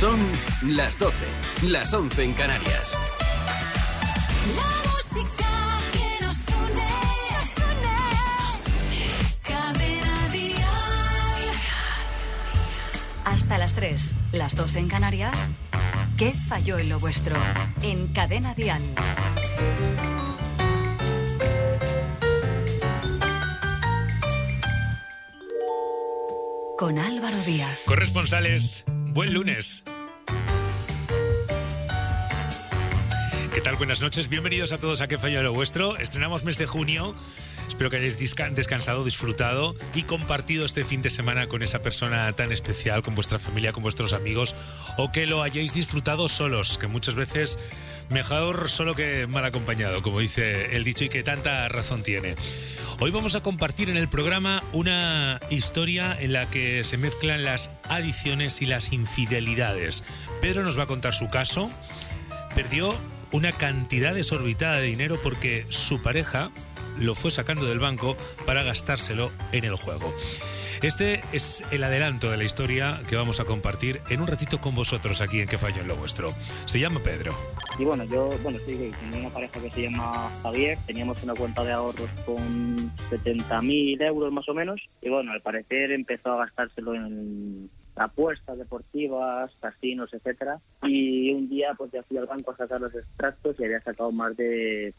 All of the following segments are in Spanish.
Son las 12, las 11 en Canarias. La música que nos une, nos une. Cadena Dial. Hasta las 3, las 2 en Canarias. ¿Qué falló en lo vuestro? En Cadena Dial. Con Álvaro Díaz. Corresponsales, buen lunes. ¿Qué tal? Buenas noches, bienvenidos a todos a ¿Qué falló en lo vuestro? Estrenamos mes de junio. Espero que hayáis descansado, disfrutado y compartido este fin de semana con esa persona tan especial, con vuestra familia, con vuestros amigos, o que lo hayáis disfrutado solos, que muchas veces mejor solo que mal acompañado, como dice el dicho y que tanta razón tiene. Hoy vamos a compartir en el programa una historia en la que se mezclan las adicciones y las infidelidades. Pedro nos va a contar su caso. Perdió una cantidad desorbitada de dinero porque su pareja lo fue sacando del banco para gastárselo en el juego. Este es el adelanto de la historia que vamos a compartir en un ratito con vosotros aquí en ¿Qué falló en lo vuestro? Se llama Pedro. Y bueno, sí, tenía una pareja que se llama Javier, teníamos una cuenta de ahorros con 70.000 euros más o menos, y bueno, al parecer empezó a gastárselo en apuestas deportivas, casinos, etcétera, y un día pues ya fui al banco a sacar los extractos y había sacado más de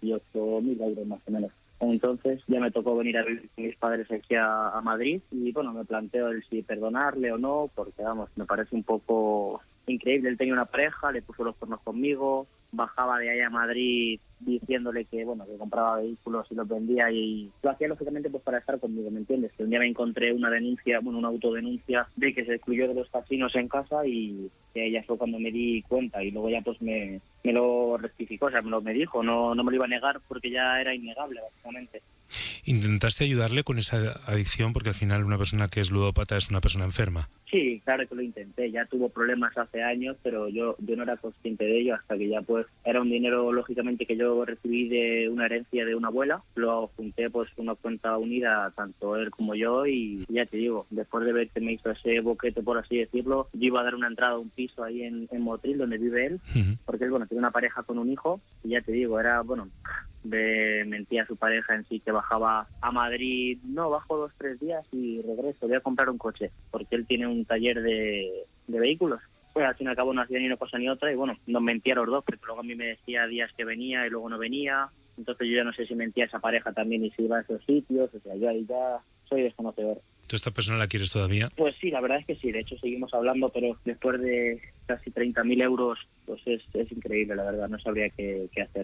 28.000 euros más o menos. Entonces ya me tocó venir a vivir con mis padres aquí a Madrid y bueno, me planteo el si perdonarle o no, porque vamos, me parece un poco increíble. Él tenía una pareja, le puso los cuernos conmigo, bajaba de ahí a Madrid diciéndole que bueno, que compraba vehículos y los vendía, y lo hacía lógicamente pues para estar conmigo, ¿me entiendes? Que un día me encontré una denuncia, una autodenuncia de que se excluyó de los casinos en casa, y que ella fue cuando me di cuenta, y luego ya pues me lo rectificó, o sea, me dijo, no me lo iba a negar porque ya era innegable básicamente. ¿Intentaste ayudarle con esa adicción? Porque al final una persona que es ludópata es una persona enferma. Sí, claro que lo intenté, ya tuvo problemas hace años, pero yo no era consciente de ello hasta que ya pues era un dinero lógicamente que yo recibí de una herencia de una abuela, lo junté pues una cuenta unida, tanto él como yo, y ya te digo, después de ver que me hizo ese boquete, por así decirlo, yo iba a dar una entrada a un piso ahí en Motril, donde vive él, porque él, bueno, tiene una pareja con un hijo, y ya te digo, era, bueno, mentía a su pareja en sí que bajaba a Madrid, bajo 2-3 días y regreso, voy a comprar un coche, porque él tiene un taller de vehículos. Pues al fin y al cabo no hacía ni una cosa ni otra, y bueno, nos mentía a los dos, porque luego a mí me decía días que venía y luego no venía, entonces yo ya no sé si mentía a esa pareja también y si iba a esos sitios, o sea, yo ahí ya soy desconocedor. ¿Tú esta persona la quieres todavía? Pues sí, la verdad es que sí, de hecho seguimos hablando, pero después de casi 30.000 euros, pues es increíble, la verdad, no sabría qué hacer.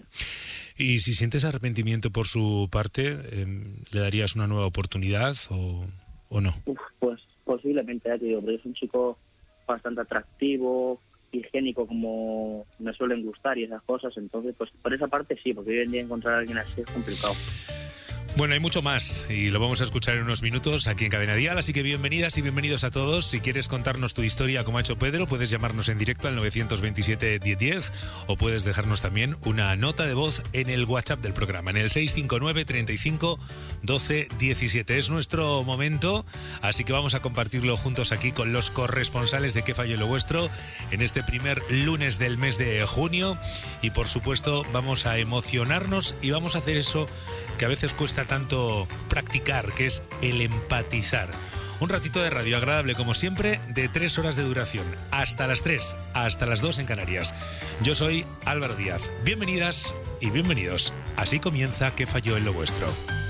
Y si sientes arrepentimiento por su parte, ¿le darías una nueva oportunidad o no? Pues posiblemente, ya te digo, pero es un chico bastante atractivo, higiénico, como me suelen gustar y esas cosas, entonces pues por esa parte sí, porque hoy en día encontrar a alguien así es complicado. Bueno, hay mucho más y lo vamos a escuchar en unos minutos aquí en Cadena Dial, así que bienvenidas y bienvenidos a todos. Si quieres contarnos tu historia como ha hecho Pedro, puedes llamarnos en directo al 927 1010 o puedes dejarnos también una nota de voz en el WhatsApp del programa, en el 659 35 12 17. Es nuestro momento, así que vamos a compartirlo juntos aquí con los corresponsales de ¿Qué falló en lo vuestro? En este primer lunes del mes de junio, y por supuesto vamos a emocionarnos y vamos a hacer eso que a veces cuesta tanto practicar, que es el empatizar. Un ratito de radio agradable como siempre, de 3 horas de duración, hasta las 3, hasta las 2 en Canarias. Yo soy Álvaro Díaz. Bienvenidas y bienvenidos. Así comienza ¿Qué falló en lo vuestro?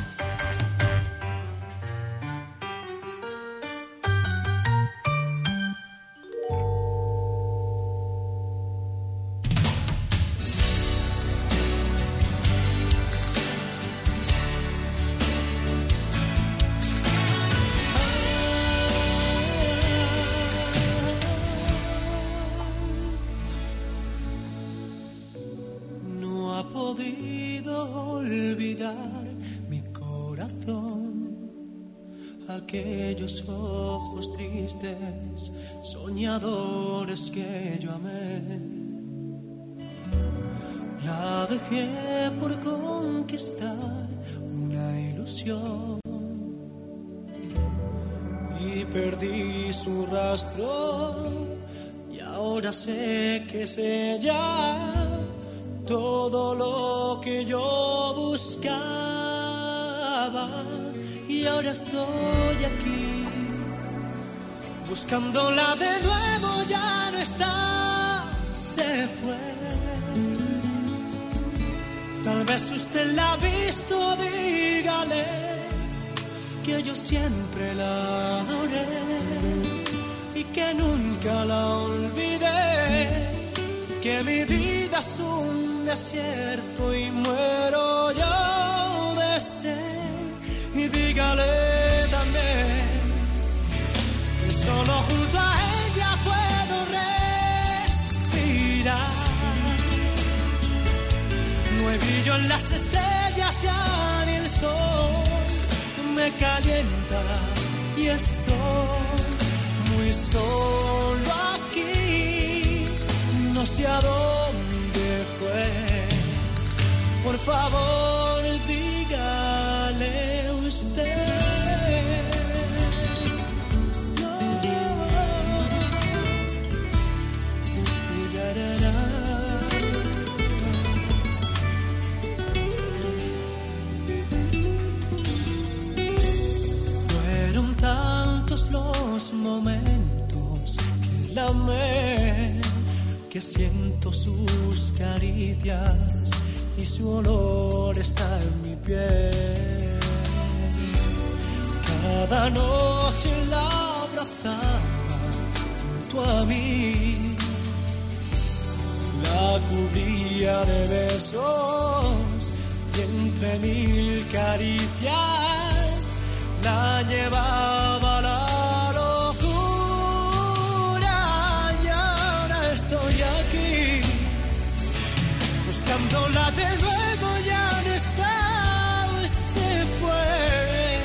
Aquellos ojos tristes, soñadores que yo amé. La dejé por conquistar una ilusión y perdí su rastro, y Ahora sé que es ella todo lo que yo buscaba, y ahora estoy aquí buscándola de nuevo. Ya no está, se fue. Tal vez usted la ha visto, dígale que yo siempre la adoré y que nunca la olvidé, que mi vida es un desierto y muero yo de sed. Y dígale también que solo junto a ella puedo respirar. No hay brillo en las estrellas, ya ni el sol me calienta y estoy muy solo aquí. No sé a dónde fue. Por favor, dígale usted. Fueron tantos los momentos que la amé, que siento sus caricias y su olor está en mi piel. Cada noche la abrazaba junto a mí, la cubría de besos y entre mil caricias la llevaba a la locura. Y ahora estoy aquí buscándola de nuevo, ya no está, se fue.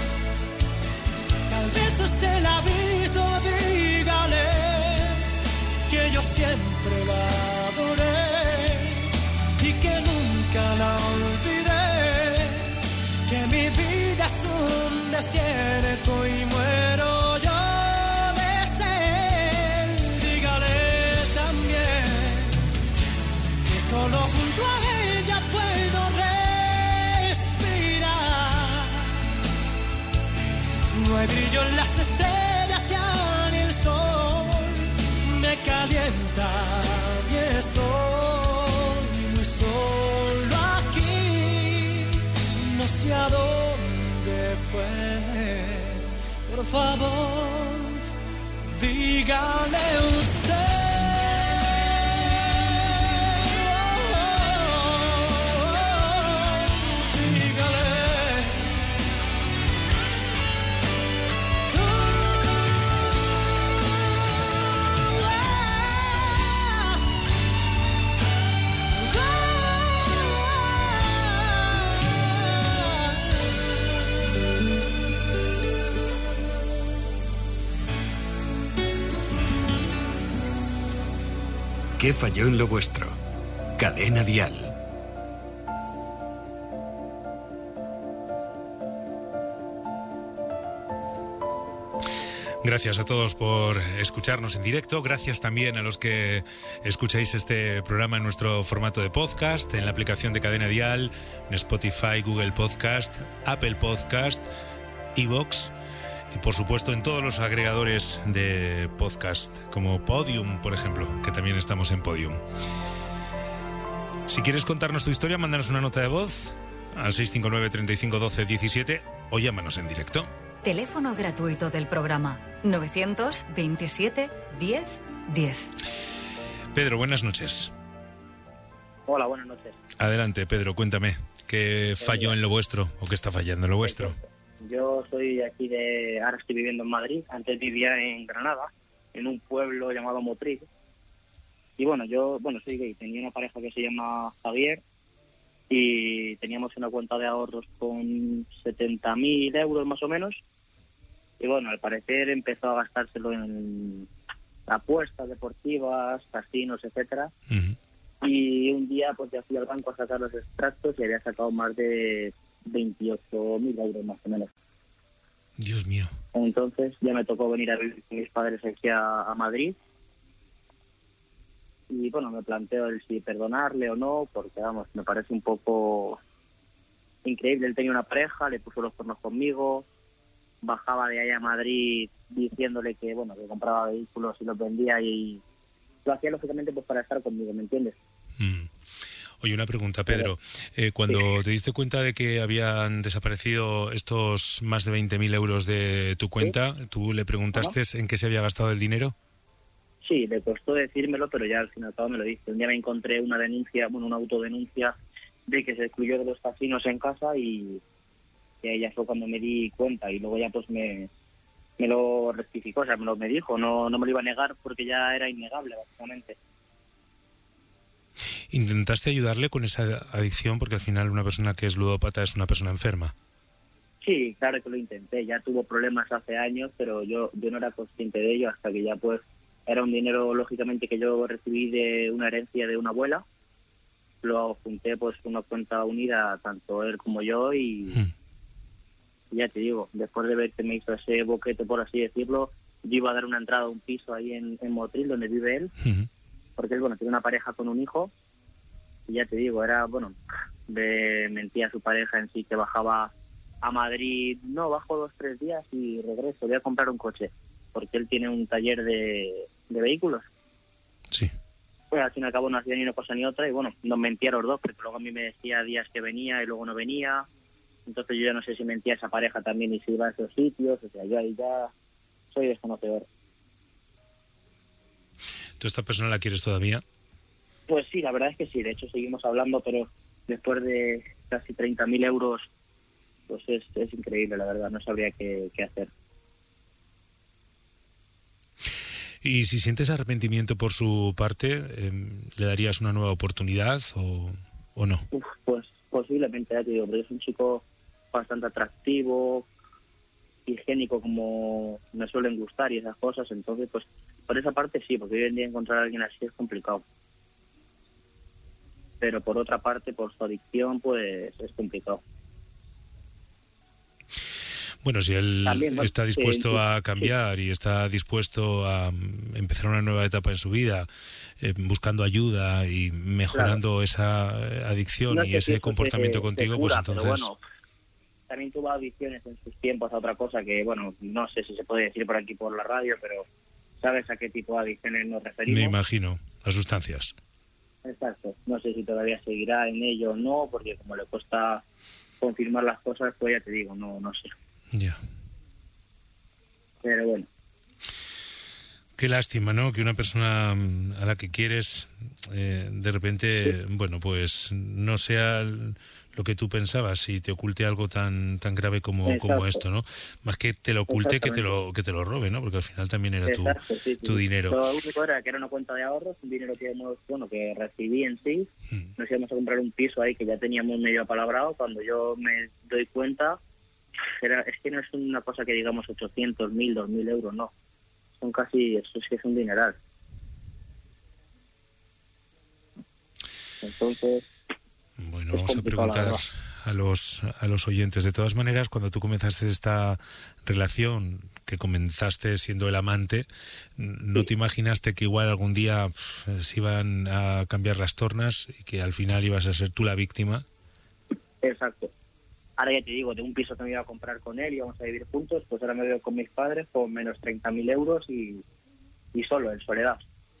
Tal vez usted la ha visto, dígale que yo siempre la adoré y que nunca la olvidé, que mi vida es un desierto y muero yo de sed. Dígale también que solo junto a ella puedo respirar. No hay brillo en las estrellas, ya ni el sol me calienta y estoy muy solo aquí. No sé a dónde fue. Por favor, dígale usted. ¿Qué falló en lo vuestro? Cadena Dial. Gracias a todos por escucharnos en directo. Gracias también a los que escucháis este programa en nuestro formato de podcast, en la aplicación de Cadena Dial, en Spotify, Google Podcast, Apple Podcast, iVoox y por supuesto en todos los agregadores de podcast, como Podium, por ejemplo, que también estamos en Podium. Si quieres contarnos tu historia, mándanos una nota de voz al 659 35 12 17 o llámanos en directo. Teléfono gratuito del programa 927 10 10. Pedro, buenas noches. Hola, buenas noches. Adelante, Pedro, cuéntame, ¿qué falló en lo vuestro o qué está fallando en lo vuestro? Yo soy aquí ahora estoy viviendo en Madrid, antes vivía en Granada, en un pueblo llamado Motril. Y yo soy gay, tenía una pareja que se llama Javier y teníamos una cuenta de ahorros con 70.000 euros más o menos. Y al parecer empezó a gastárselo en apuestas deportivas, casinos, etcétera. Uh-huh. Y un día ya fui al banco a sacar los extractos y había sacado más de 28.000 euros más o menos. Dios mío. Entonces ya me tocó venir a vivir con mis padres aquí a Madrid y bueno, me planteo el si perdonarle o no, porque vamos, me parece un poco increíble. Él tenía una pareja, le puso los cuernos conmigo, bajaba de ahí a Madrid diciéndole que bueno, que compraba vehículos y los vendía, y lo hacía lógicamente pues para estar conmigo, ¿me entiendes? Oye, una pregunta, Pedro. Cuando te diste cuenta de que habían desaparecido estos más de 20.000 euros de tu cuenta, ¿tú le preguntaste en qué se había gastado el dinero? Sí, le costó decírmelo, pero ya al fin y al cabo me lo dice. Un día me encontré una denuncia, bueno, una autodenuncia de que se excluyó de los casinos en casa, y ahí ya fue cuando me di cuenta, y luego ya pues me lo rectificó, o sea, me dijo, no me lo iba a negar porque ya era innegable, básicamente. ¿Intentaste ayudarle con esa adicción? Porque al final una persona que es ludópata es una persona enferma. Sí, claro que lo intenté. Ya tuvo problemas hace años, pero yo no era consciente de ello hasta que ya pues era un dinero, lógicamente, que yo recibí de una herencia de una abuela. Lo junté pues una cuenta unida, tanto él como yo, y ya te digo, después de ver que me hizo ese boquete, por así decirlo, yo iba a dar una entrada a un piso ahí en Motril, donde vive él, porque él, bueno, tiene una pareja con un hijo. Y ya te digo, era, bueno, mentía a su pareja en sí que bajaba a Madrid, no, bajo 2-3 días y regreso, voy a comprar un coche, porque él tiene un taller de vehículos. Sí. Pues al fin y al cabo no hacía ni una cosa ni otra, y bueno, nos mentía los dos, porque luego a mí me decía días que venía y luego no venía, entonces yo ya no sé si mentía a esa pareja también y si iba a esos sitios, o sea, yo ahí ya soy desconocedor. ¿Tú esta persona la quieres todavía? Pues sí, la verdad es que sí, de hecho seguimos hablando, pero después de casi 30.000 euros, pues es increíble, la verdad, no sabría qué hacer. Y si sientes arrepentimiento por su parte, ¿le darías una nueva oportunidad o no? Pues posiblemente, ya te digo, pero es un chico bastante atractivo, higiénico, como me suelen gustar y esas cosas, entonces pues por esa parte sí, porque hoy en día encontrar a alguien así es complicado. Pero por otra parte, por su adicción, pues es complicado. Bueno, si él también está dispuesto a cambiar y está dispuesto a empezar una nueva etapa en su vida, buscando ayuda y mejorando esa adicción y ese comportamiento contigo, pues entonces... Pero bueno, también tuvo adicciones en sus tiempos a otra cosa que, bueno, no sé si se puede decir por aquí por la radio, pero ¿sabes a qué tipo de adicciones nos referimos? Me imagino, a sustancias. Exacto, no sé si todavía seguirá en ello o no, porque como le cuesta confirmar las cosas, pues ya te digo, no sé. Ya. Pero bueno. Qué lástima, ¿no? Que una persona a la que quieres de repente, bueno, pues no sea lo que tú pensabas y te oculte algo tan grave como esto, ¿no? Más que te lo oculte, que te lo robe, ¿no? Porque al final también era tu dinero. Lo único era que era una cuenta de ahorros, un dinero que recibí en sí. Nos íbamos a comprar un piso ahí que ya teníamos medio apalabrado. Cuando yo me doy cuenta, es que no es una cosa que digamos 800, 1.000, 2.000 euros, no. Son casi, eso sí es un dineral. Entonces... Bueno, vamos a preguntar a los oyentes. De todas maneras, cuando tú comenzaste esta relación, que comenzaste siendo el amante, ¿no te imaginaste que igual algún día se iban a cambiar las tornas y que al final ibas a ser tú la víctima? Exacto. Ahora ya te digo, de un piso que me iba a comprar con él y íbamos a vivir juntos, pues ahora me veo con mis padres con menos 30.000 euros y solo, en soledad.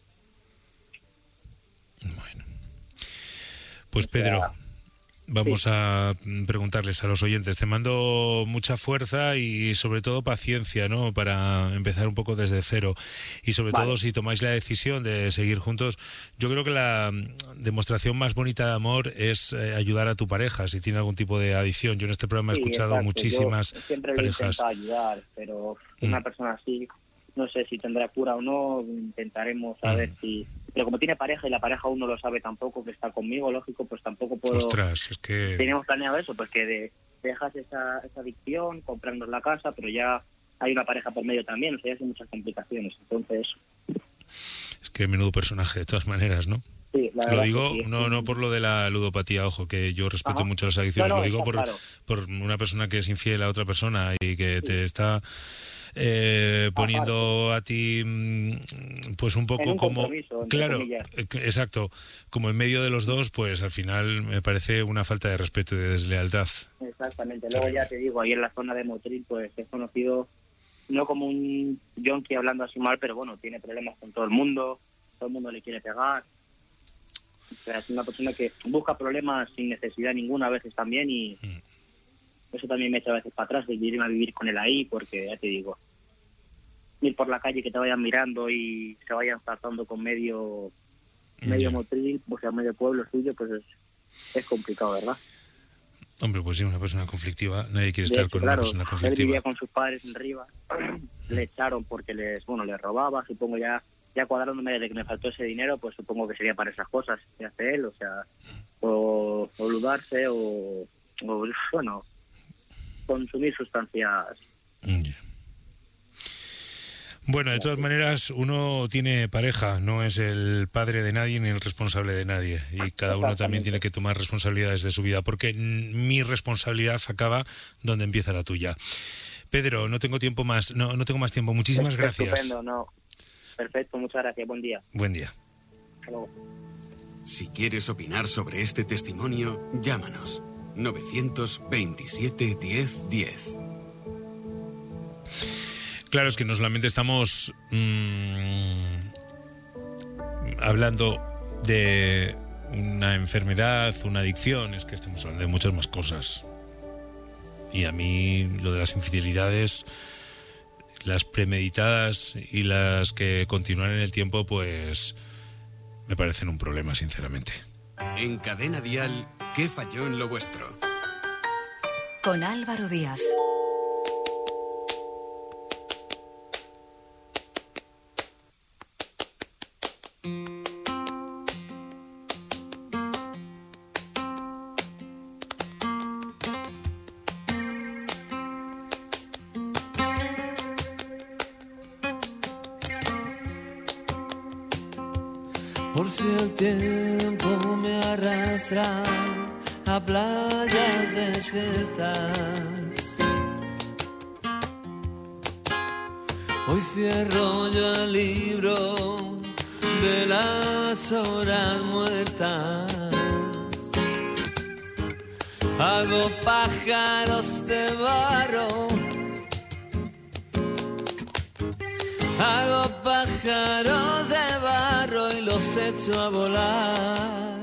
Bueno. Pues Pedro, vamos a preguntarles a los oyentes. Te mando mucha fuerza y sobre todo paciencia, ¿no? Para empezar un poco desde cero. Y sobre todo, si tomáis la decisión de seguir juntos, yo creo que la demostración más bonita de amor es ayudar a tu pareja si tiene algún tipo de adicción. Yo en este programa he escuchado muchísimas parejas. Siempre ayudar, pero una persona así, no sé si tendrá cura o no, intentaremos saber si... Pero como tiene pareja y la pareja aún no lo sabe tampoco, que está conmigo, lógico, pues tampoco puedo... Ostras, es que... Teníamos planeado eso, pues que dejas esa adicción, comprarnos la casa, pero ya hay una pareja por medio también, o sea, ya hay muchas complicaciones, entonces... Es que menudo personaje, de todas maneras, ¿no? Sí, la Lo verdad digo que sí. no por lo de la ludopatía, ojo, que yo respeto mucho las adicciones, No, lo digo está por, claro. por una persona que es infiel a otra persona y que te está poniendo a ti pues un poco En un como... compromiso, entre Claro, comillas. exacto, como en medio de los dos, pues al final me parece una falta de respeto y de deslealtad. Exactamente. Luego ya te digo, ahí en la zona de Motril, pues es conocido no como un yonki hablando así mal, pero bueno, tiene problemas con todo el mundo le quiere pegar. O sea, es una persona que busca problemas sin necesidad ninguna a veces también, y eso también me echa a veces para atrás de irme a vivir con él ahí, porque ya te digo, ir por la calle que te vayan mirando y se vayan tratando con medio Motril, o sea, medio pueblo suyo, pues es complicado, ¿verdad? Hombre, pues sí, una persona conflictiva, nadie quiere De estar hecho, con claro, una persona él conflictiva. vivía con sus padres en Rivas, le echaron porque les robaba, supongo ya cuadrándome de que me faltó ese dinero, pues supongo que sería para esas cosas que hace él, o sea, o ludarse o bueno, consumir sustancias. Bueno, de todas maneras, uno tiene pareja, no es el padre de nadie ni el responsable de nadie. Y cada uno también tiene que tomar responsabilidades de su vida, porque mi responsabilidad acaba donde empieza la tuya. Pedro, no tengo tiempo más, no tengo más tiempo. Muchísimas gracias. Estupendo, no. Perfecto, muchas gracias, buen día. Buen día. Hasta luego. Si quieres opinar sobre este testimonio, llámanos. 927 10 10. Claro, es que no solamente estamos hablando de una enfermedad, una adicción, es que estamos hablando de muchas más cosas. Y a mí lo de las infidelidades, las premeditadas y las que continúan en el tiempo, pues me parecen un problema, sinceramente. En Cadena Dial, ¿qué falló en lo vuestro? Con Álvaro Díaz. Por si el tiempo me arrastra a playas desiertas, hoy cierro yo el libro de las horas muertas. Hago pájaros de barro, hago pájaros de barro y los echo a volar.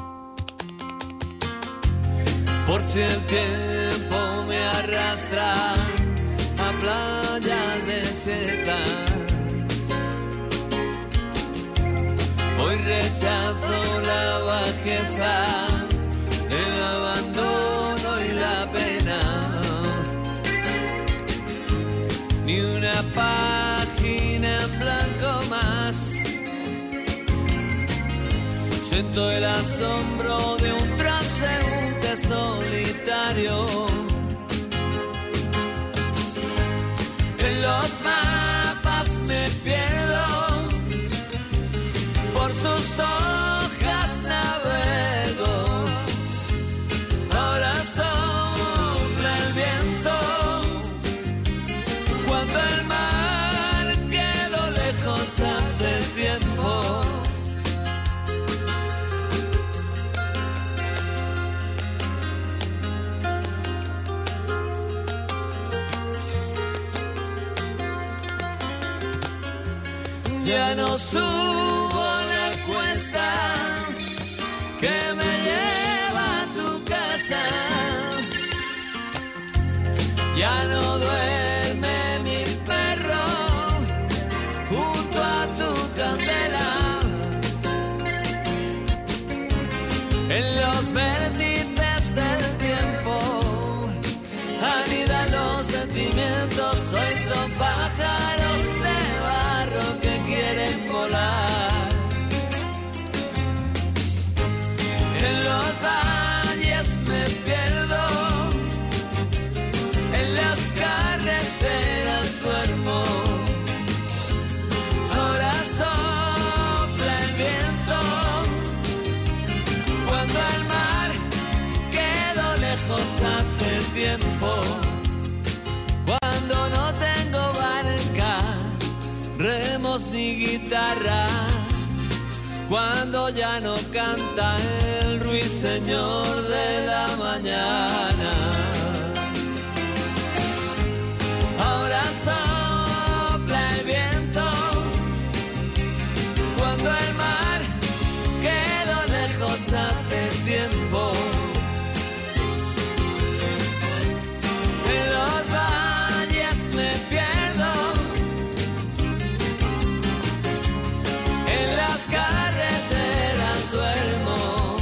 Por si el tiempo me arrastra a playas desiertas, hoy rechazo la bajeza, el abandono y la pena. Ni una página en blanco más. Siento el asombro de un transeúnte solitario. En los mapas me pierdo, por sus hojas navego. Ahora sopla el viento, cuando el mar quedó lejos hace tiempo. Ya no subo la cuesta que me lleva a tu casa. Ya no duerme mi perro junto a tu candela. En los vértices del tiempo anidan los sentimientos. Hoy son pájaros de barro que quieren volar. En los valles me pierdo, en las carreteras duermo. Ahora sopla el viento, Cuando no tengo barca, remos ni guitarra, cuando ya no canta el ruiseñor de la mañana. Ahora sopla el viento, cuando el mar quedó lejos hace tiempo. En los valles me pierdo, en las carreteras duermo.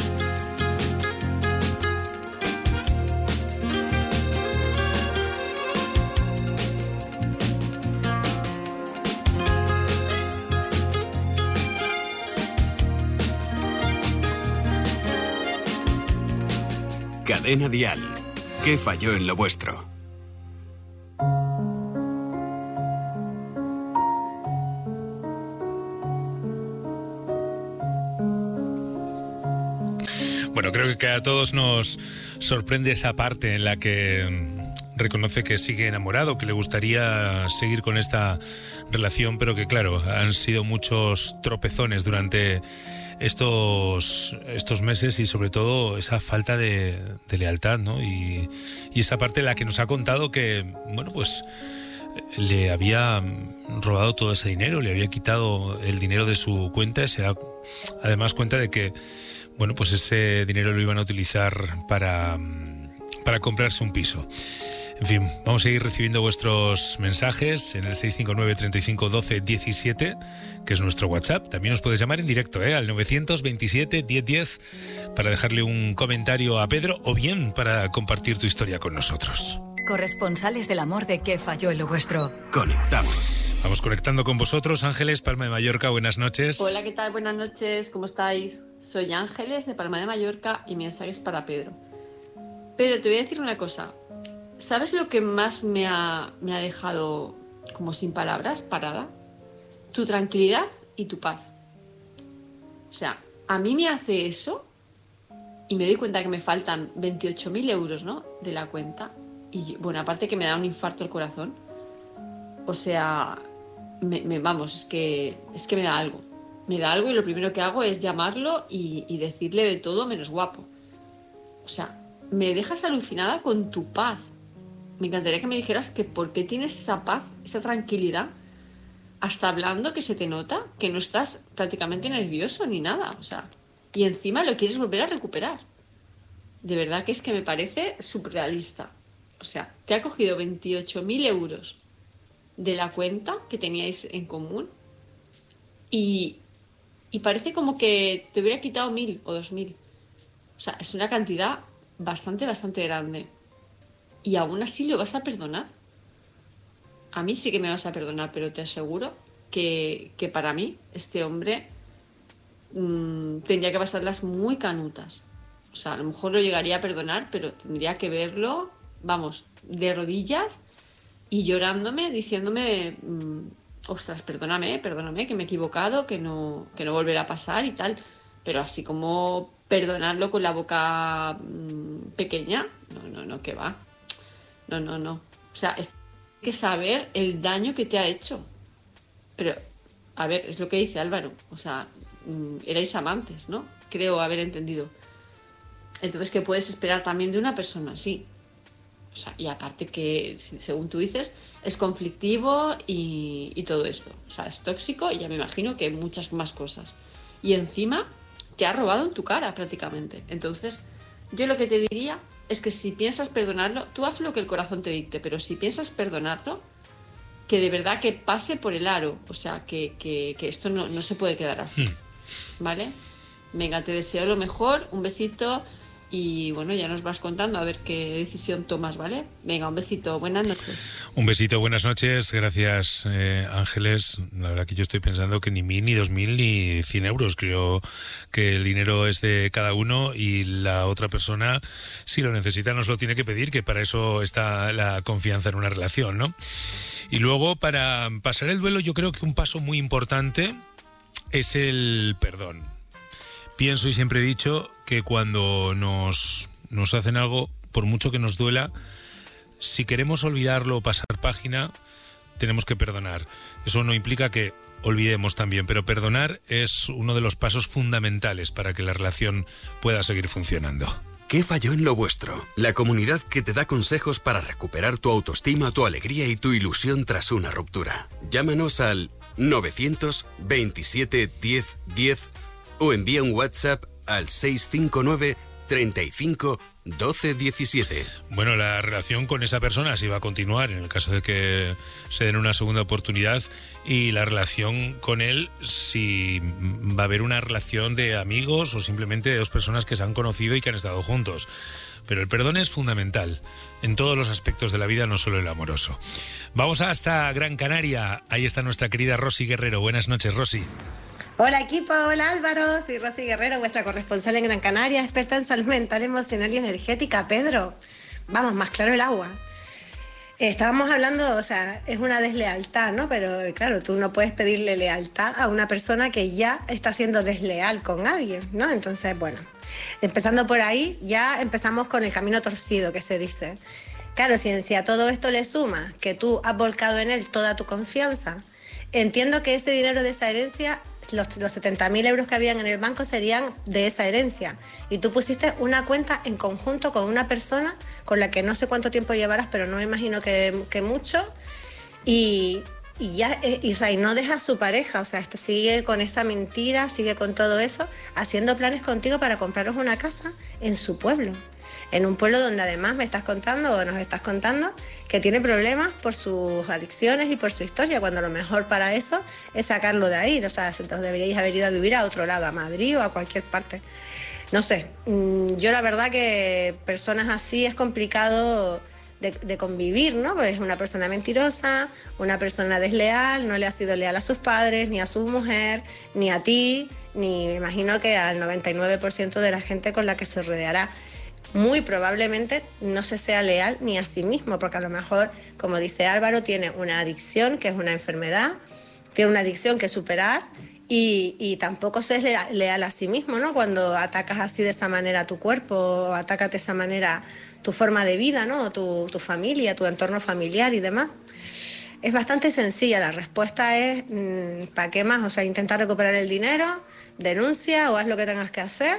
Cadena Dial. ¿Qué falló en lo vuestro? Bueno, creo que a todos nos sorprende esa parte en la que reconoce que sigue enamorado, que le gustaría seguir con esta relación, pero que claro, han sido muchos tropezones durante estos meses y sobre todo esa falta de lealtad, ¿no? Y esa parte en la que nos ha contado que, bueno, pues le había robado todo ese dinero, le había quitado el dinero de su cuenta y se da además cuenta de que, bueno, pues ese dinero lo iban a utilizar para comprarse un piso. En fin, vamos a ir recibiendo vuestros mensajes en el 659 35 12 17, que es nuestro WhatsApp. También os podéis llamar en directo, al 927 10 10 para dejarle un comentario a Pedro o bien para compartir tu historia con nosotros. Corresponsales del amor de ¿Qué falló en lo vuestro? Conectamos. Vamos conectando con vosotros. Ángeles, Palma de Mallorca, buenas noches. Hola, ¿qué tal? Buenas noches, ¿cómo estáis? Soy Ángeles de Palma de Mallorca y mi mensaje es para Pedro. Pero te voy a decir una cosa. ¿Sabes lo que más me ha dejado como sin palabras, parada? Tu tranquilidad y tu paz. O sea, a mí me hace eso y me doy cuenta que me faltan 28.000 euros, ¿no?, de la cuenta. Y bueno, aparte que me da un infarto el corazón. O sea, vamos, es que me da algo. Me da algo y lo primero que hago es llamarlo y decirle de todo menos guapo. O sea, me dejas alucinada con tu paz. Me encantaría que me dijeras que por qué tienes esa paz, esa tranquilidad, hasta hablando que se te nota que no estás prácticamente nervioso ni nada. O sea, y encima lo quieres volver a recuperar. De verdad que es que me parece surrealista. O sea, te ha cogido 28.000 euros de la cuenta que teníais en común y parece como que te hubiera quitado 1.000 o 2.000. O sea, es una cantidad bastante grande. ¿Y aún así lo vas a perdonar? A mí sí que me vas a perdonar, pero te aseguro que para mí este hombre tendría que pasarlas muy canutas. O sea, a lo mejor lo llegaría a perdonar, pero tendría que verlo, vamos, de rodillas y llorándome, diciéndome, ostras, perdóname, que me he equivocado, que no volverá a pasar y tal. Pero así como perdonarlo con la boca pequeña, no, que va. No. O sea, es que saber el daño que te ha hecho. Pero, a ver, es lo que dice Álvaro. O sea, erais amantes, ¿no? Creo haber entendido. Entonces, ¿qué puedes esperar también de una persona así? O sea, y aparte que, según tú dices, es conflictivo y todo esto. O sea, es tóxico y ya me imagino que muchas más cosas. Y encima te ha robado en tu cara prácticamente. Entonces, yo lo que te diría es que si piensas perdonarlo, tú haz lo que el corazón te dicte, pero si piensas perdonarlo, que de verdad que pase por el aro. O sea, que esto no se puede quedar así. ¿Vale? Venga, te deseo lo mejor, un besito y bueno, ya nos vas contando a ver qué decisión tomas, ¿vale? Venga, un besito, buenas noches. Un besito, buenas noches, gracias Ángeles. La verdad que yo estoy pensando que ni 1.000, ni 2.000, ni 100 euros. Creo que el dinero es de cada uno y la otra persona, si lo necesita, nos lo tiene que pedir, que para eso está la confianza en una relación, ¿no? Y luego, para pasar el duelo, yo creo que un paso muy importante es el perdón. Pienso y siempre he dicho que cuando nos hacen algo, por mucho que nos duela, si queremos olvidarlo o pasar página, tenemos que perdonar. Eso no implica que olvidemos también, pero perdonar es uno de los pasos fundamentales para que la relación pueda seguir funcionando. ¿Qué falló en lo vuestro? La comunidad que te da consejos para recuperar tu autoestima, tu alegría y tu ilusión tras una ruptura. Llámanos al 927 10 10 o envía un WhatsApp al 659 35 12 17. Bueno, la relación con esa persona sí va a continuar en el caso de que se den una segunda oportunidad, y la relación con él si va a haber una relación de amigos o simplemente de dos personas que se han conocido y que han estado juntos. Pero el perdón es fundamental en todos los aspectos de la vida, no solo el amoroso. Vamos hasta Gran Canaria. Ahí está nuestra querida Rosy Guerrero. Buenas noches, Rosy. Hola equipo, hola Álvaro, soy Rosy Guerrero, vuestra corresponsal en Gran Canaria, experta en salud mental, emocional y energética. Pedro, vamos, más claro el agua. Estábamos hablando, o sea, es una deslealtad, ¿no? Pero claro, tú no puedes pedirle lealtad a una persona que ya está siendo desleal con alguien, ¿no? Entonces, bueno, empezando por ahí, ya empezamos con el camino torcido que se dice. Claro, si a todo esto le sumas que tú has volcado en él toda tu confianza, entiendo que ese dinero de esa herencia, los 70.000 euros que habían en el banco serían de esa herencia. Y tú pusiste una cuenta en conjunto con una persona con la que no sé cuánto tiempo llevarás, pero no me imagino que mucho. Y no deja a su pareja, o sea, sigue con esa mentira, sigue con todo eso, haciendo planes contigo para compraros una casa en su pueblo. En un pueblo donde además nos estás contando que tiene problemas por sus adicciones y por su historia, cuando lo mejor para eso es sacarlo de ahí. O sea, entonces deberíais haber ido a vivir a otro lado, a Madrid o a cualquier parte. No sé, yo la verdad que personas así es complicado de convivir, ¿no? Pues es una persona mentirosa, una persona desleal, no le ha sido leal a sus padres, ni a su mujer, ni a ti, ni me imagino que al 99% de la gente con la que se rodeará. Muy probablemente no se sea leal ni a sí mismo, porque a lo mejor, como dice Álvaro, tiene una adicción que es una enfermedad, tiene una adicción que superar y tampoco se es leal a sí mismo, ¿no? Cuando atacas así de esa manera a tu cuerpo, o atacas de esa manera tu forma de vida, ¿no? Tu familia, tu entorno familiar y demás. Es bastante sencilla, la respuesta es ¿para qué más? O sea, intenta recuperar el dinero, denuncia o haz lo que tengas que hacer.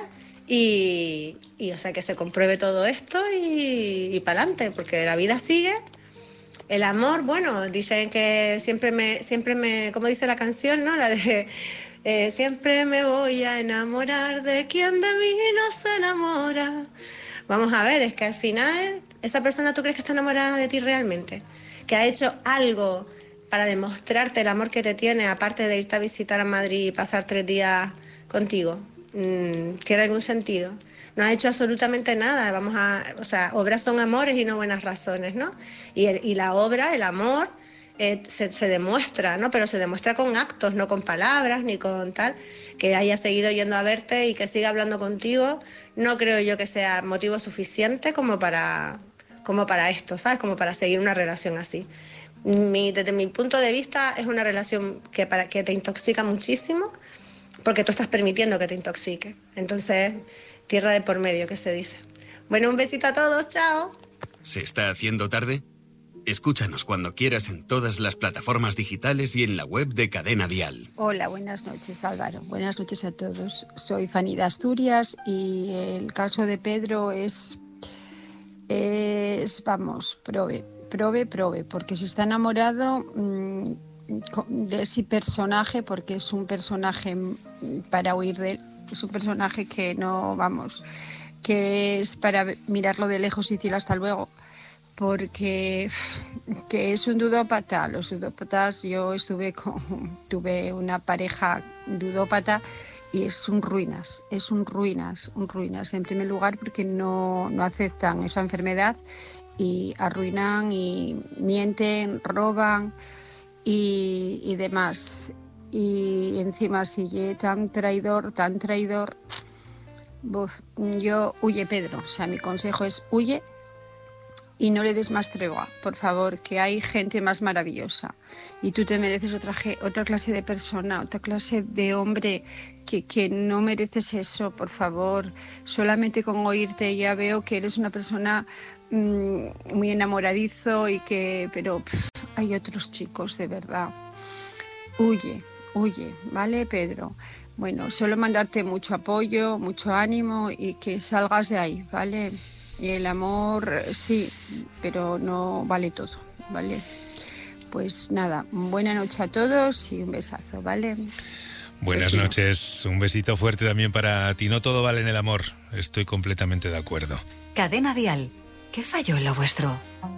Y o sea, que se compruebe todo esto y para adelante, porque la vida sigue. El amor, bueno, dicen que siempre me, como dice la canción, ¿no? La de siempre me voy a enamorar de quien de mí no se enamora. Vamos a ver, es que al final, esa persona, ¿tú crees que está enamorada de ti realmente? Que ha hecho algo para demostrarte el amor que te tiene, aparte de irte a visitar a Madrid y pasar 3 días contigo. ¿Tiene algún sentido? No ha hecho absolutamente nada. O sea, obras son amores y no buenas razones, ¿no? Y la obra, el amor, se demuestra, ¿no? Pero se demuestra con actos, no con palabras ni con tal. Que haya seguido yendo a verte y que siga hablando contigo, no creo yo que sea motivo suficiente como para esto, ¿sabes? Como para seguir una relación así. Desde mi punto de vista es una relación que te intoxica muchísimo, porque tú estás permitiendo que te intoxique. Entonces, tierra de por medio, que se dice. Bueno, un besito a todos, chao. ¿Se está haciendo tarde? Escúchanos cuando quieras en todas las plataformas digitales y en la web de Cadena Dial. Hola, buenas noches, Álvaro. Buenas noches a todos. Soy Fanny de Asturias y el caso de Pedro es vamos, prove, porque si está enamorado de ese personaje, porque es un personaje para huir de él, es un personaje que no, vamos, que es para mirarlo de lejos y decir hasta luego, porque que es un ludópata. Los ludópatas, yo tuve una pareja ludópata y es un ruinas. En primer lugar porque no aceptan esa enfermedad y arruinan y mienten, roban y demás. Y encima sigue tan traidor, yo huye, Pedro. O sea, mi consejo es huye y no le des más tregua, por favor, que hay gente más maravillosa y tú te mereces otra clase de persona, otra clase de hombre, que no mereces eso, por favor. Solamente con oírte ya veo que eres una persona muy enamoradizo pero hay otros chicos, de verdad. Huye, ¿vale, Pedro? Bueno, solo mandarte mucho apoyo, mucho ánimo y que salgas de ahí, ¿vale? Y el amor, sí, pero no vale todo, ¿vale? Pues nada, buena noche a todos y un besazo, ¿vale? Buenas Besitos. noches, un besito fuerte también para ti. No todo vale en el amor, estoy completamente de acuerdo. Cadena Dial. ¿Qué falló en lo vuestro?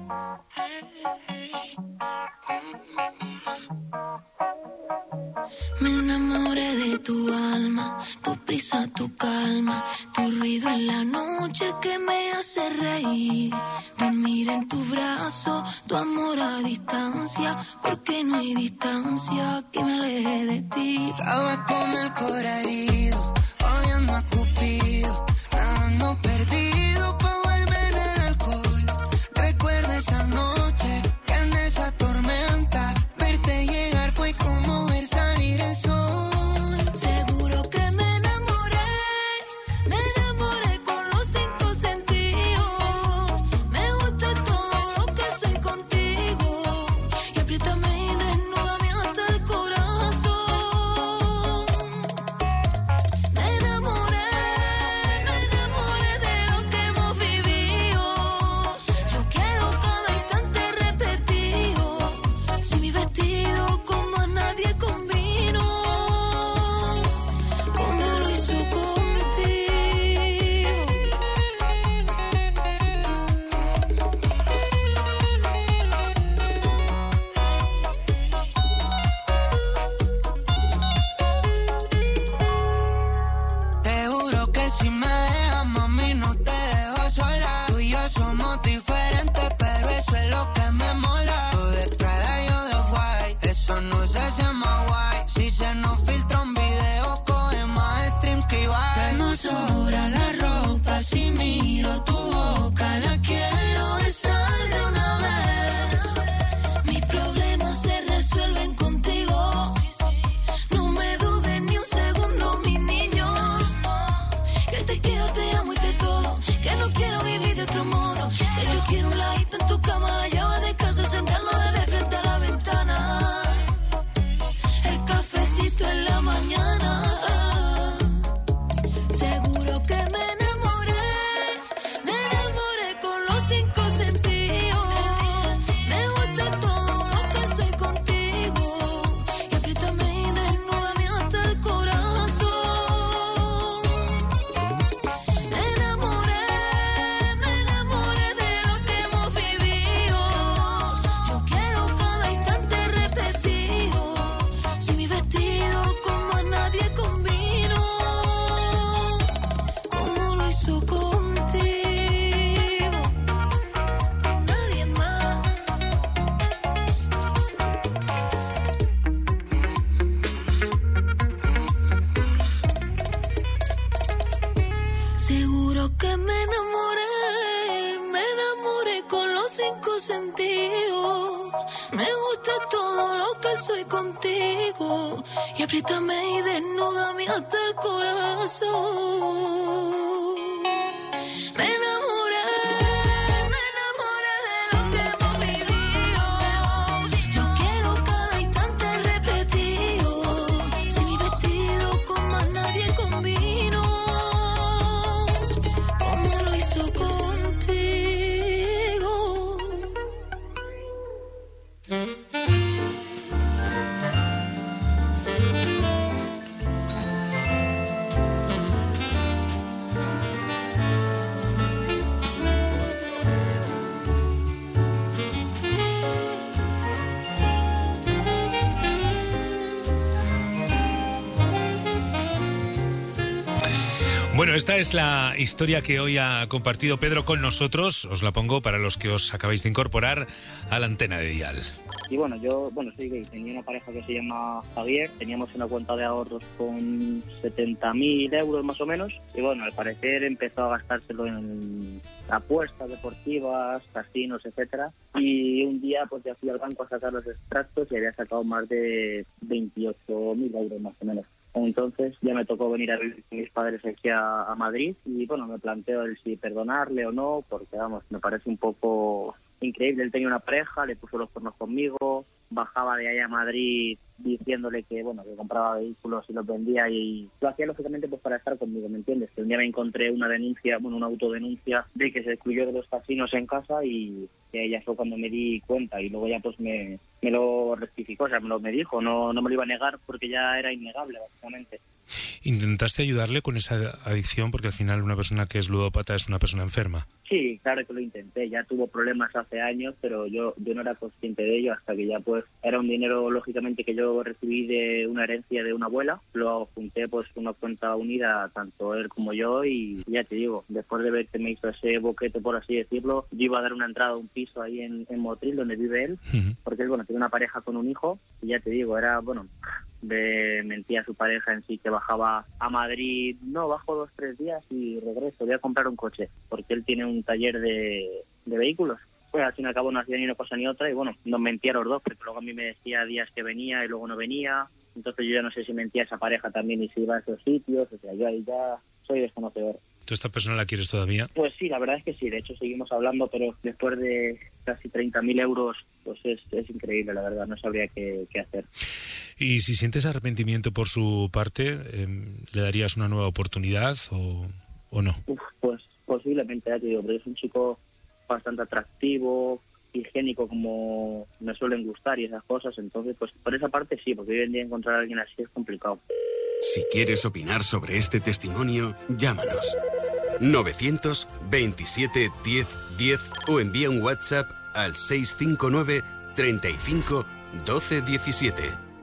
Me enamoré de tu alma, tu prisa, tu calma, tu ruido en la noche que me hace reír. Dormir en tu brazo, tu amor a distancia, porque no hay distancia que me aleje de ti. Estaba con el corazón herido, odiando a Cupido, nadando perdido pa' volver el alcohol. Recuerda esa noche, que en esa tormenta, verte llegar fue como ver salir el sol. Seguro que me enamoré con los 5 sentidos. Me gusta todo lo que soy contigo. Y apriétame y desnúdame hasta el corazón. Me enamoré de lo que hemos vivido. Yo quiero cada instante repetido. Si mi vestido con más nadie combino, como lo hizo contigo. Te juro que si me dejas, mami, no te dejo sola. Tú y yo somos diferentes, pero eso es lo que me mola. Tú de Prada y yo de Off-White, eso no se hace más guay. Si se nos filtra un video, coge más streams que Ibai. Que no sobra la ropa si miro tu boca. La quiero besar de una vez. Mis problemas se resuelven contigo. No me dudes ni un segundo, mi niño. Que te quiero, te amo y te todo. Que no quiero vivir de otro modo. Que yo quiero un ladito en tu cama, la llave de casa, sentarnos de frente a la ventana. El cafecito en la mañana. Seguro que me enamoré con los 5 sentidos. Me gusta todo lo que soy contigo. Y apriétame y desnúdame hasta el corazón. Me enamoré de lo que hemos vivido. Yo quiero cada instante repetido. Si mi vestido con más nadie combino, como lo hizo contigo, nadie más. Seguro que me enamoré con los 5 sentidos. Me gusta todo lo que soy contigo. Y apriétame y desnúdame hasta el corazón. Me enamoré de lo que hemos vivido. Yo quiero cada instante repetido. Si mi vestido con más nadie combino, como lo hizo contigo. Bueno, esta es la historia que hoy ha compartido Pedro con nosotros. Os la pongo para los que os acabáis de incorporar a la antena de Dial. Y bueno, yo soy gay, tenía una pareja que se llama Javier, teníamos una cuenta de ahorros con 70.000 euros más o menos, y bueno, al parecer empezó a gastárselo en apuestas deportivas, casinos, etcétera, y un día pues ya fui al banco a sacar los extractos y había sacado más de 28.000 euros más o menos. Entonces ya me tocó venir a vivir con mis padres aquí a Madrid y bueno, me planteo el si perdonarle o no, porque vamos, me parece un poco increíble. Él tenía una pareja, le puso los cuernos conmigo, bajaba de ahí a Madrid diciéndole que bueno, que compraba vehículos y los vendía y lo hacía lógicamente pues para estar conmigo, ¿me entiendes? Que un día me encontré una denuncia, bueno, una autodenuncia de que se excluyó de los casinos en casa y que ya fue cuando me di cuenta y luego ya pues me lo rectificó, o sea, me dijo, no me lo iba a negar porque ya era innegable básicamente. ¿Intentaste ayudarle con esa adicción? Porque al final una persona que es ludópata es una persona enferma. Sí, claro que lo intenté, ya tuvo problemas hace años, pero yo no era consciente de ello hasta que ya pues era un dinero lógicamente que yo recibí de una herencia de una abuela, lo junté pues una cuenta unida tanto él como yo y ya te digo, después de ver que me hizo ese boquete por así decirlo, yo iba a dar una entrada a un piso ahí en Motril donde vive él, porque él bueno, tiene una pareja con un hijo y ya te digo, era bueno... mentía a su pareja en sí que bajaba a Madrid, no, bajo 2-3 días y regreso, voy a comprar un coche, porque él tiene un taller de vehículos. Pues al fin y al cabo no hacía ni una cosa ni otra y bueno, nos mentía los dos, porque luego a mí me decía días que venía y luego no venía, entonces yo ya no sé si mentía a esa pareja también y si iba a esos sitios, o sea, yo ahí ya soy desconocedor. ¿Tú esta persona la quieres todavía? Pues sí, la verdad es que sí, de hecho seguimos hablando, pero después de casi 30.000 euros, pues es increíble, la verdad, no sabría qué hacer. Y si sientes arrepentimiento por su parte, ¿le darías una nueva oportunidad o no? Pues posiblemente, ya te digo, pero es un chico bastante atractivo, higiénico como me suelen gustar y esas cosas, entonces pues por esa parte sí, porque hoy en día encontrar a alguien así es complicado. Si quieres opinar sobre este testimonio, llámanos 927 10 10 o envía un WhatsApp al 659 35 12 17.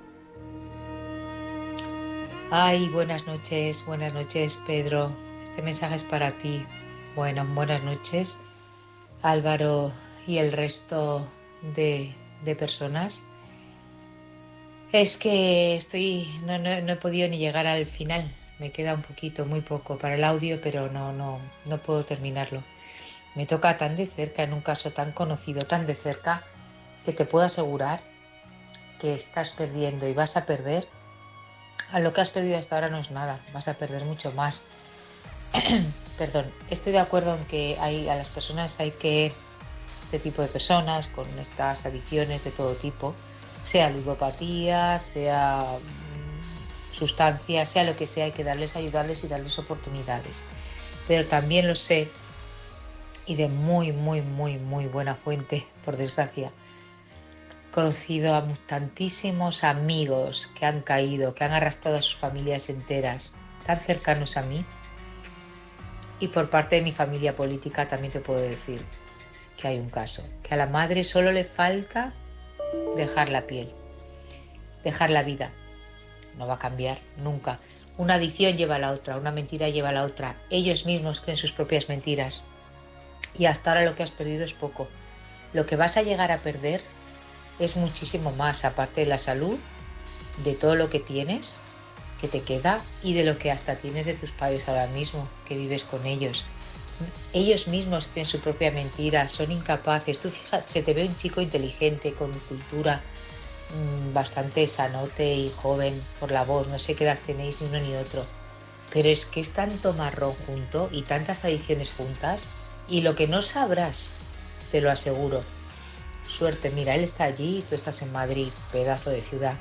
Ay, buenas noches, Pedro. Este mensaje es para ti. Bueno, buenas noches, Álvaro y el resto de personas. Es que no he podido ni llegar al final. Me queda un poquito, muy poco para el audio, pero no puedo terminarlo. Me toca tan de cerca, en un caso tan conocido, tan de cerca, que te puedo asegurar que estás perdiendo y vas a perder. A lo que has perdido hasta ahora no es nada, vas a perder mucho más. Perdón, estoy de acuerdo en que a las personas este tipo de personas con estas adicciones de todo tipo, sea ludopatía, sea sustancias, sea lo que sea, hay que ayudarles y darles oportunidades. Pero también lo sé, y de muy buena fuente, por desgracia, conocido a tantísimos amigos que han caído, que han arrastrado a sus familias enteras, tan cercanos a mí. Y por parte de mi familia política también te puedo decir que hay un caso, que a la madre solo le falta dejar la piel, dejar la vida. No va a cambiar nunca. Una adicción lleva a la otra, una mentira lleva a la otra. Ellos mismos creen sus propias mentiras. Y hasta ahora lo que has perdido es poco. Lo que vas a llegar a perder es muchísimo más, aparte de la salud, de todo lo que tienes, que te queda, y de lo que hasta tienes de tus padres ahora mismo, que vives con ellos. Ellos mismos tienen su propia mentira, son incapaces. Tú fíjate, se te ve un chico inteligente, con cultura, bastante sanote y joven por la voz, no sé qué edad tenéis ni uno ni otro, pero es que es tanto marrón junto y tantas adicciones juntas, y lo que no sabrás, te lo aseguro. Suerte, mira, él está allí y tú estás en Madrid, pedazo de ciudad.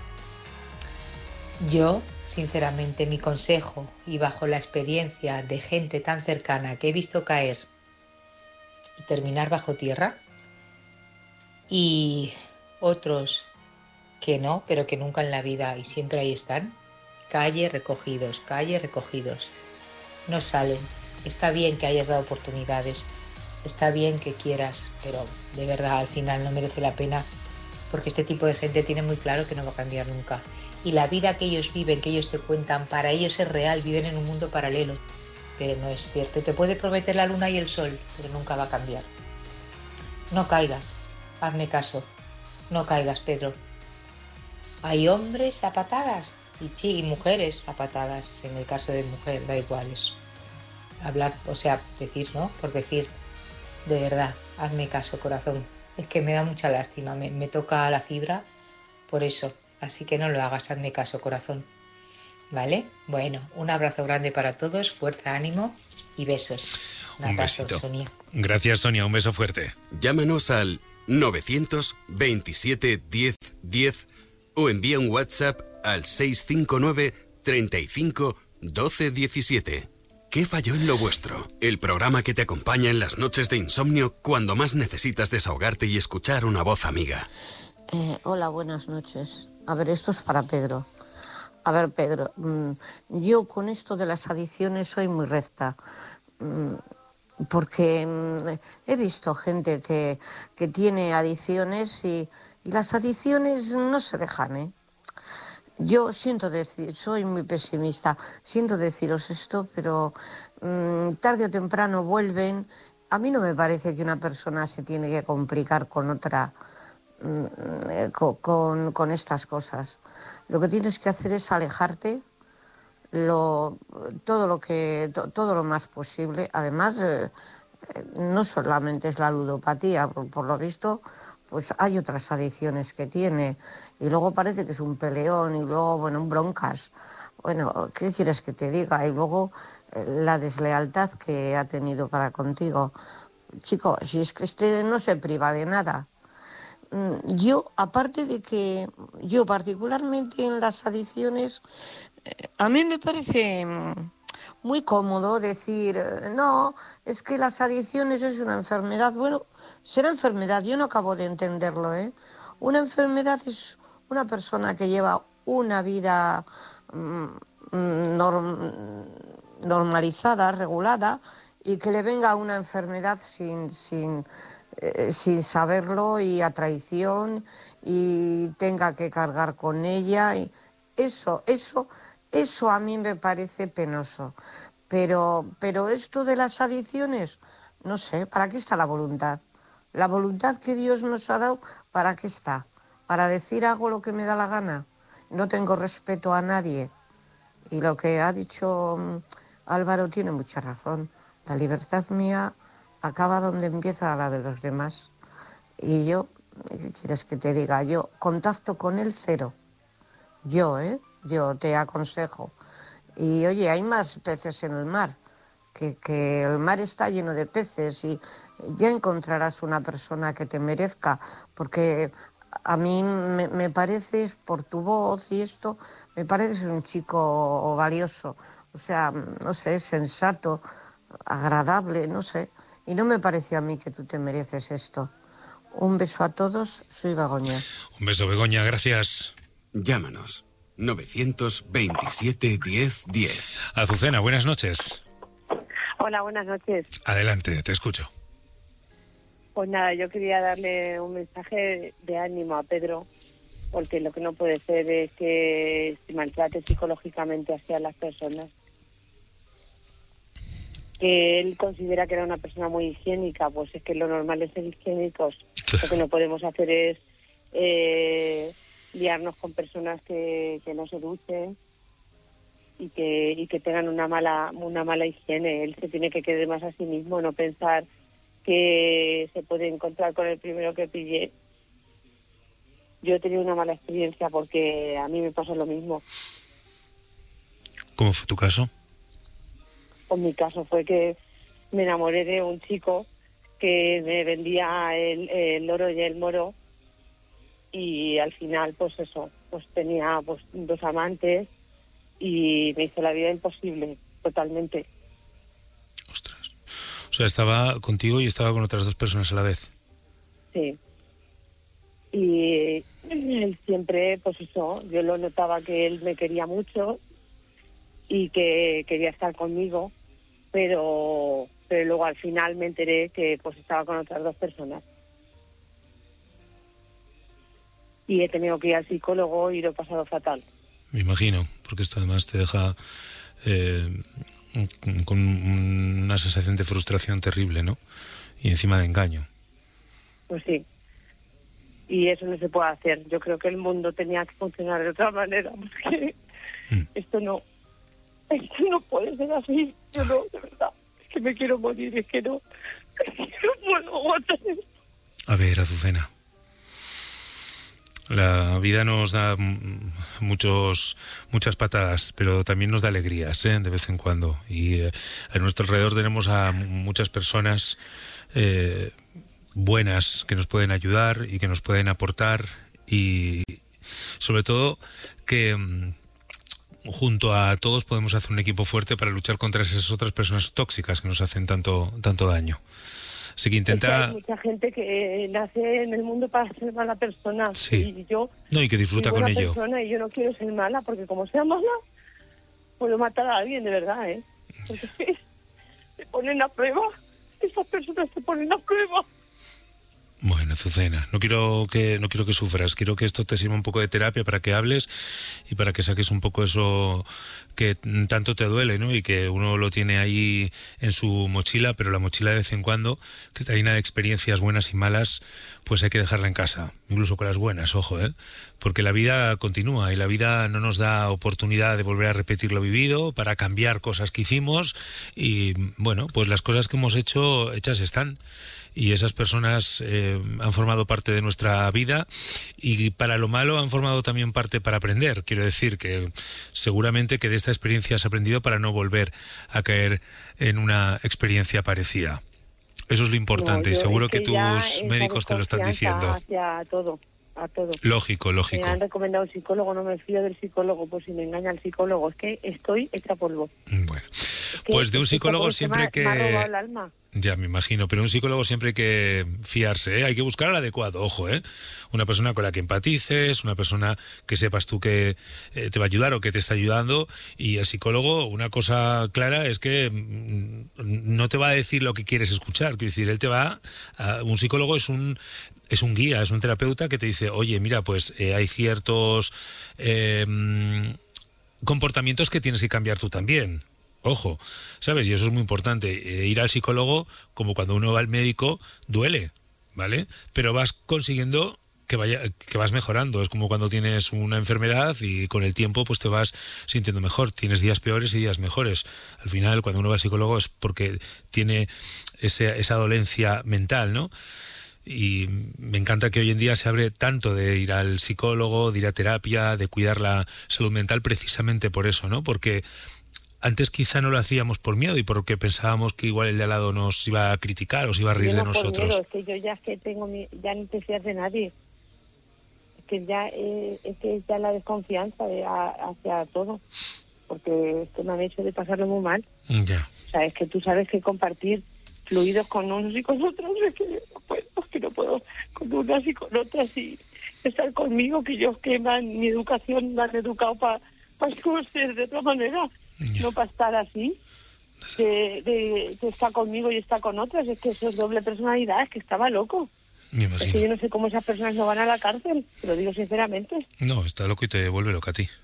Yo, sinceramente, mi consejo, y bajo la experiencia de gente tan cercana que he visto caer y terminar bajo tierra, y otros que no, pero que nunca en la vida y siempre ahí están, calle recogidos. No salen. Está bien que hayas dado oportunidades, está bien que quieras, pero de verdad al final no merece la pena, porque este tipo de gente tiene muy claro que no va a cambiar nunca. Y la vida que ellos viven, que ellos te cuentan, para ellos es real, viven en un mundo paralelo, pero no es cierto. Te puede prometer la luna y el sol, pero nunca va a cambiar. No caigas, hazme caso, no caigas, Pedro. Hay hombres a patadas y mujeres a patadas. En el caso de mujer, da igual eso. Hablar, o sea, decir, ¿no? Por decir, de verdad, hazme caso, corazón. Es que me da mucha lástima, me toca la fibra por eso. Así que no lo hagas, hazme caso, corazón. ¿vale? Bueno, un abrazo grande para todos, fuerza, ánimo y besos. Un abrazo, besito. Sonia. Gracias, Sonia, un beso fuerte. Llámanos al 927 10 10 o envía un WhatsApp al 659 35 12 17. ¿Qué falló en lo vuestro? El programa que te acompaña en las noches de insomnio cuando más necesitas desahogarte y escuchar una voz amiga. Hola, buenas noches. A ver, esto es para Pedro. A ver, Pedro, yo con esto de las adicciones soy muy recta. Porque he visto gente que tiene adicciones y las adicciones no se dejan, ¿eh? Yo siento decir, soy muy pesimista, siento deciros esto, pero tarde o temprano vuelven. A mí no me parece que una persona se tiene que complicar con otra, con estas cosas. Lo que tienes que hacer es alejarte todo lo más posible. Además, no solamente es la ludopatía, por lo visto, pues hay otras adicciones que tiene. Y luego parece que es un peleón y luego, bueno, un broncas. Bueno, ¿qué quieres que te diga? Y luego la deslealtad que ha tenido para contigo. Chico, si es que este no se priva de nada. Yo, aparte de que yo particularmente en las adicciones, a mí me parece muy cómodo decir, no, es que las adicciones es una enfermedad. Bueno, será enfermedad, yo no acabo de entenderlo, ¿eh? Una enfermedad es una persona que lleva una vida normalizada, regulada, y que le venga una enfermedad sin saberlo y a traición y tenga que cargar con ella. Y eso a mí me parece penoso. Pero esto de las adicciones, no sé, ¿para qué está la voluntad? La voluntad que Dios nos ha dado, ¿para qué está? Para decir hago lo que me da la gana. No tengo respeto a nadie. Y lo que ha dicho Álvaro tiene mucha razón. La libertad mía acaba donde empieza la de los demás. Y yo, ¿qué quieres que te diga? Yo contacto con él cero. Yo te aconsejo. Y oye, hay más peces en el mar, que el mar está lleno de peces y ya encontrarás una persona que te merezca, porque a mí me pareces, por tu voz y esto, me pareces un chico valioso, o sea, no sé, sensato, agradable, no sé, y no me parece a mí que tú te mereces esto. Un beso a todos, soy Begoña. Un beso, Begoña, gracias. Llámanos. 927 10 10. Azucena, buenas noches. Hola, buenas noches. Adelante, te escucho. Pues nada, yo quería darle un mensaje de ánimo a Pedro, porque lo que no puede ser es que se maltrate psicológicamente hacia las personas. Que él considera que era una persona muy higiénica, pues es que lo normal es ser higiénicos. Claro. Lo que no podemos hacer es liarnos con personas que no se duchen y que tengan una mala higiene. Él se tiene que querer más a sí mismo, no pensar que se puede encontrar con el primero que pille. Yo he tenido una mala experiencia porque a mí me pasó lo mismo. ¿Cómo fue tu caso? Pues mi caso fue que me enamoré de un chico que me vendía el oro y el moro, y al final pues eso, pues tenía pues 2 amantes y me hizo la vida imposible totalmente. Ostras. O sea, estaba contigo y estaba con otras 2 personas a la vez. Sí. Y él siempre, pues eso, yo lo notaba que él me quería mucho y que quería estar conmigo, pero luego al final me enteré que pues estaba con otras 2 personas. Y he tenido que ir al psicólogo y lo he pasado fatal. Me imagino, porque esto además te deja con una sensación de frustración terrible, ¿no? Y encima de engaño. Pues sí. Y eso no se puede hacer. Yo creo que el mundo tenía que funcionar de otra manera, porque esto no puede ser así. Yo no, de verdad. Es que me quiero morir, es que no puedo aguantar esto. A ver, Azucena. La vida nos da muchas patadas, pero también nos da alegrías, de vez en cuando. Y a nuestro alrededor tenemos a muchas personas buenas que nos pueden ayudar y que nos pueden aportar, y sobre todo que junto a todos podemos hacer un equipo fuerte para luchar contra esas otras personas tóxicas que nos hacen tanto daño. Así que intenta... Hay mucha gente que nace en el mundo para ser mala persona. Sí. Y yo No, y que disfruta soy con buena ello. persona y yo no quiero ser mala, porque como sea mala, puedo matar a alguien de verdad, ¿eh? Porque es que te ponen a prueba. Esas personas te ponen a prueba. Bueno, Azucena, no quiero que sufras, quiero que esto te sirva un poco de terapia para que hables y para que saques un poco eso que tanto te duele, ¿no? Y que uno lo tiene ahí en su mochila, pero la mochila de vez en cuando, que está llena de experiencias buenas y malas, pues hay que dejarla en casa, incluso con las buenas, ojo, porque la vida continúa y la vida no nos da oportunidad de volver a repetir lo vivido, para cambiar cosas que hicimos, y bueno, pues las cosas que hemos hecho, hechas están. Y esas personas han formado parte de nuestra vida, y para lo malo han formado también parte para aprender. Quiero decir que seguramente que de esta experiencia has aprendido para no volver a caer en una experiencia parecida. Eso es lo importante, y seguro que tus médicos te lo están diciendo. Hacia todo, a todo. Lógico. Me han recomendado un psicólogo, no me fío del psicólogo, pues si me engaña el psicólogo, es que estoy hecha polvo. Bueno, pues de un psicólogo siempre que... Me ha robado el alma. Ya me imagino, pero un psicólogo siempre hay que fiarse, hay que buscar al adecuado, ojo, una persona con la que empatices, una persona que sepas tú que te va a ayudar o que te está ayudando. Y el psicólogo, una cosa clara es que no te va a decir lo que quieres escuchar, quiero decir, un psicólogo es un guía, es un terapeuta que te dice, oye, mira, pues hay ciertos comportamientos que tienes que cambiar tú también. Ojo, ¿sabes? Y eso es muy importante. Ir al psicólogo, como cuando uno va al médico, duele, ¿vale? Pero vas consiguiendo que vas mejorando. Es como cuando tienes una enfermedad y con el tiempo pues te vas sintiendo mejor. Tienes días peores y días mejores. Al final, cuando uno va al psicólogo es porque tiene esa dolencia mental, ¿no? Y me encanta que hoy en día se abre tanto de ir al psicólogo, de ir a terapia, de cuidar la salud mental, precisamente por eso, ¿no? Porque antes quizá no lo hacíamos por miedo y porque pensábamos que igual el de al lado nos iba a criticar o se iba a reír de nosotros. Miedo, es que yo ya ya no te fías de nadie. Es que ya la desconfianza hacia todo, porque esto me ha hecho de pasarlo muy mal. Ya. O sea, es que tú sabes que compartir fluidos con unos y con otros, es que no puedo con unas y con otras, y estar conmigo, que yo que mi educación me han educado para ser de otra manera. No para estar así, de estar conmigo y estar con otras. Es que eso es doble personalidad, es que estaba loco. Es que yo no sé cómo esas personas no van a la cárcel, te lo digo sinceramente. No, está loco y te vuelve loca a ti.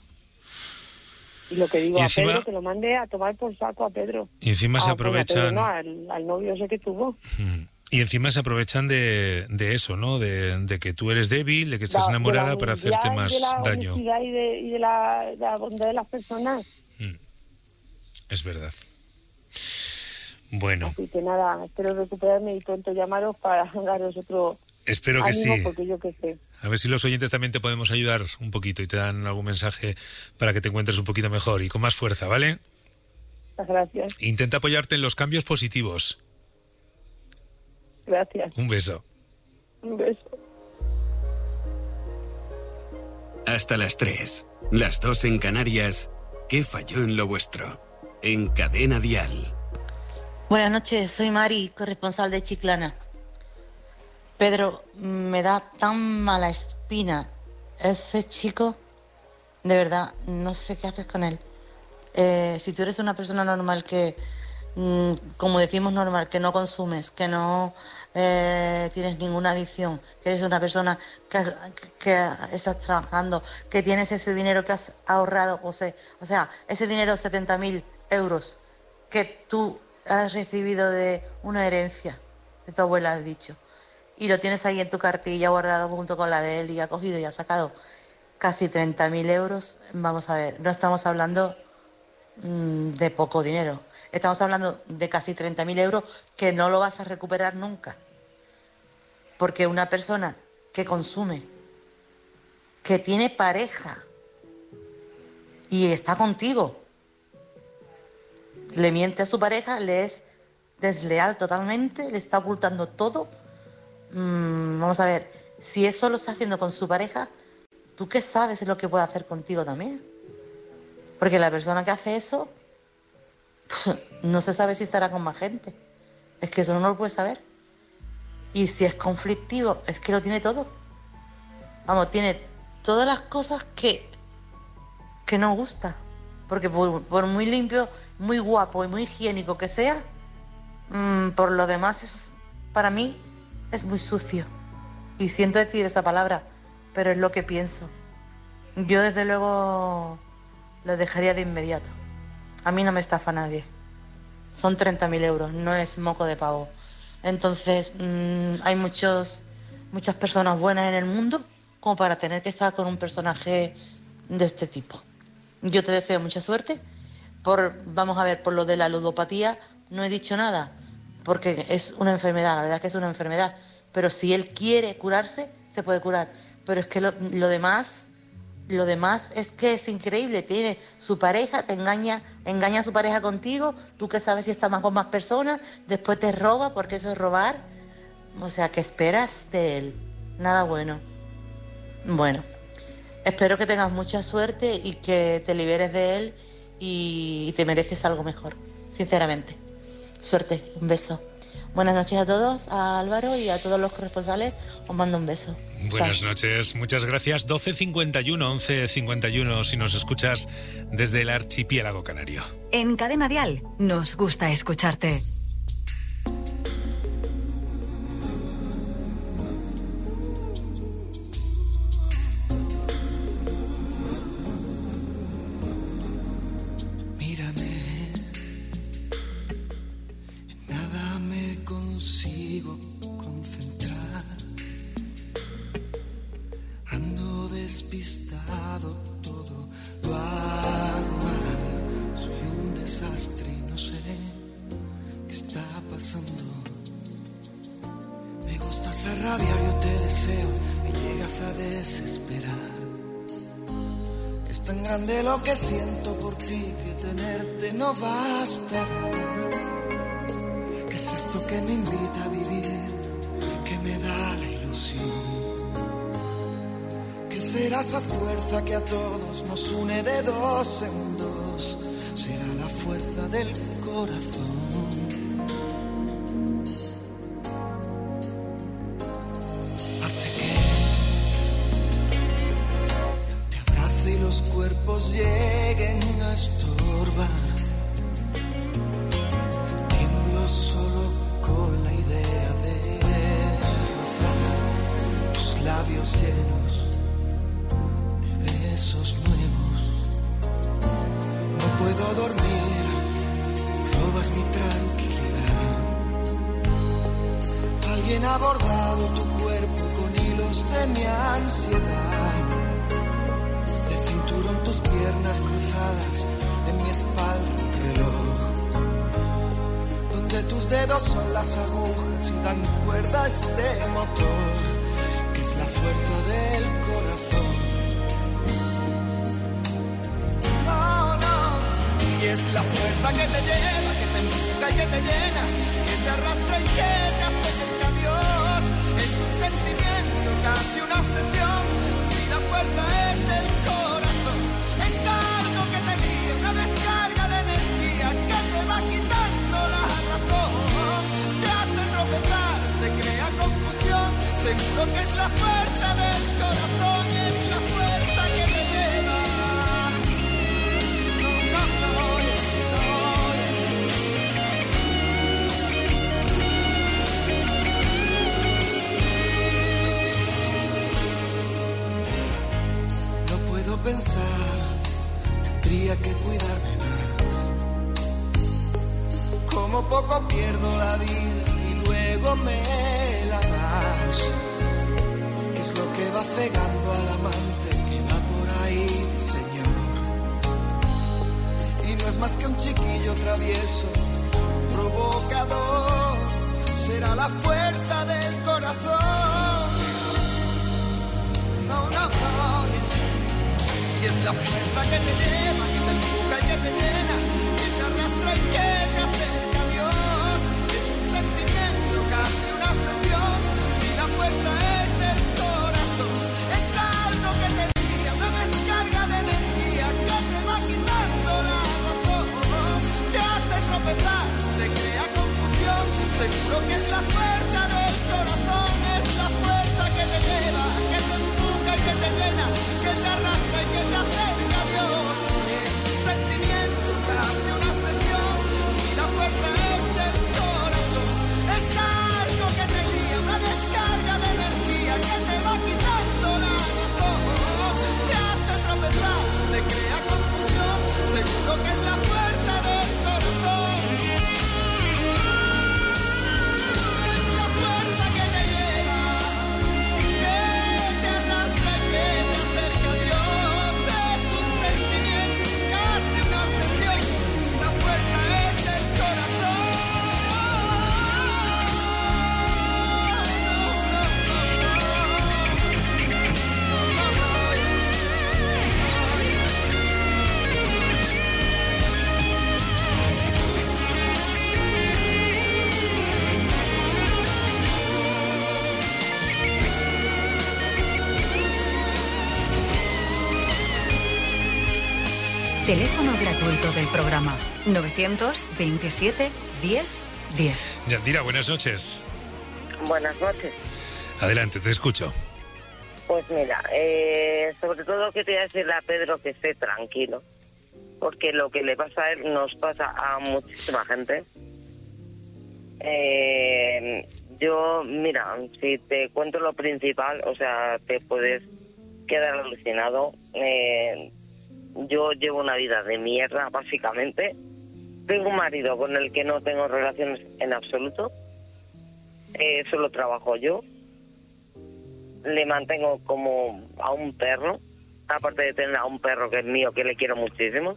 Y lo que digo y a encima, Pedro, que lo mande a tomar por saco a Pedro. Y encima se aprovechan... Pedro, no, al novio ese que tuvo. Y encima se aprovechan de eso, ¿no? De que tú eres débil, de que estás enamorada para hacerte más daño. Y de la bondad de las personas. Es verdad. Bueno. Así que nada, espero recuperarme y pronto llamaros para daros otro espero que ánimo, sí. Porque yo qué sé. A ver si los oyentes también te podemos ayudar un poquito y te dan algún mensaje para que te encuentres un poquito mejor y con más fuerza, ¿vale? Muchas gracias. Intenta apoyarte en los cambios positivos. Gracias. Un beso. Un beso. Hasta las 3, las 2 en Canarias. ¿Qué falló en lo vuestro? En Cadena Dial. Buenas noches, soy Mari, corresponsal de Chiclana. Pedro, me da tan mala espina ese chico, de verdad, no sé qué haces con él. Si tú eres una persona normal que, como decimos normal, que no consumes, que no tienes ninguna adicción, que eres una persona que estás trabajando, que tienes ese dinero que has ahorrado, o sea, ese dinero, 70.000 euros, que tú has recibido de una herencia de tu abuela, has dicho, y lo tienes ahí en tu cartilla guardado junto con la de él, y ha cogido y ha sacado casi 30.000 euros, vamos a ver, no estamos hablando de poco dinero, estamos hablando de casi 30.000 euros que no lo vas a recuperar nunca, porque una persona que consume que tiene pareja y está contigo, le miente a su pareja, le es desleal totalmente, le está ocultando todo. Vamos a ver, si eso lo está haciendo con su pareja, ¿tú qué sabes lo que puede hacer contigo también? Porque la persona que hace eso, no se sabe si estará con más gente. Es que eso no lo puedes saber. Y si es conflictivo, es que lo tiene todo. Vamos, tiene todas las cosas que no gusta. Porque por muy limpio, muy guapo y muy higiénico que sea, por lo demás para mí es muy sucio. Y siento decir esa palabra, pero es lo que pienso. Yo desde luego lo dejaría de inmediato. A mí no me estafa nadie. Son 30.000 euros, no es moco de pavo. Entonces, hay muchas personas buenas en el mundo como para tener que estar con un personaje de este tipo. Yo te deseo mucha suerte. Vamos a ver, por lo de la ludopatía no he dicho nada, porque es una enfermedad, la verdad es que es una enfermedad. Pero si él quiere curarse, se puede curar. Pero es que lo demás es que es increíble. Tiene su pareja, te engaña a su pareja contigo, tú que sabes si está más con más personas, después te roba, porque eso es robar. O sea, ¿qué esperas de él? Nada bueno. Bueno, espero que tengas mucha suerte y que te liberes de él y te mereces algo mejor, sinceramente. Suerte, un beso. Buenas noches a todos, a Álvaro y a todos los corresponsales, os mando un beso. Buenas noches, muchas gracias. 12.51, 11.51 si nos escuchas desde el archipiélago canario. En Cadena Dial nos gusta escucharte. Despistado, todo lo hago mal. Soy un desastre y no sé qué está pasando. Me gustas a rabiar, yo te deseo, me llegas a desesperar. Es tan grande lo que siento por ti que tenerte no basta. ¿Qué es esto que me invita a vivir, que me da la ilusión? Será esa fuerza que a todos nos une de dos en dos. Será la fuerza del corazón. Hace que te abrace y los cuerpos lleguen a estorbar. Tiemblo solo con la idea de rozar tus labios llenos. Besos nuevos, no puedo dormir, robas mi tranquilidad. Alguien ha bordado tu cuerpo con hilos de mi ansiedad. De cinturón tus piernas cruzadas, en mi espalda un reloj, donde tus dedos son las agujas y dan cuerda a este motor, que es la fuerza del corazón. Y es la fuerza que te lleva, que te empuja y que te llena, que te arrastra y que te hace cerca a Dios. Es un sentimiento, casi una obsesión, si la fuerza es del corazón. Es algo que te liga, una descarga de energía que te va quitando la razón. Te hace tropezar, te crea confusión, seguro que es la fuerza del corazón, es la fuerza que te lleva. Pensar, tendría que cuidarme más. Como poco pierdo la vida y luego me la das. ¿Qué es lo que va cegando al amante que va por ahí, Señor? Y no es más que un chiquillo travieso, provocador. Será la fuerza del corazón. No, no, no. Es la fuerza que te lleva, que te empuja y que te llena, que te arrastra y que te acerca a Dios. Es un sentimiento, casi una obsesión, si la fuerza es del corazón. Es algo que te guía, una descarga de energía que te va quitando la razón. Te hace tropezar, te crea confusión, seguro que es la fuerza del corazón. Es la fuerza que te lleva, que te empuja y que te llena, que te arrastra y que te acerca a Dios. Es un sentimiento, casi una obsesión, si la fuerza es del corazón. Es algo que te guía, una descarga de energía que te va quitando la razón. Te hace tropezar, te crea confusión, seguro que es la fuerza del corazón. Es la fuerza que te lleva, que te arrastra y que te acerca a Dios. Es un sentimiento, casi una obsesión, si la fuerza es del corazón. Teléfono gratuito del programa 927 10 10. Yandira, buenas noches. Buenas noches. Adelante, te escucho. Pues mira, sobre todo quería decirle a Pedro que esté tranquilo, porque lo que le pasa a él nos pasa a muchísima gente. Yo, mira, si te cuento lo principal, o sea, te puedes quedar alucinado. Yo llevo una vida de mierda, básicamente. Tengo un marido con el que no tengo relaciones en absoluto. Solo trabajo yo. Le mantengo como a un perro, aparte de tener a un perro que es mío, que le quiero muchísimo.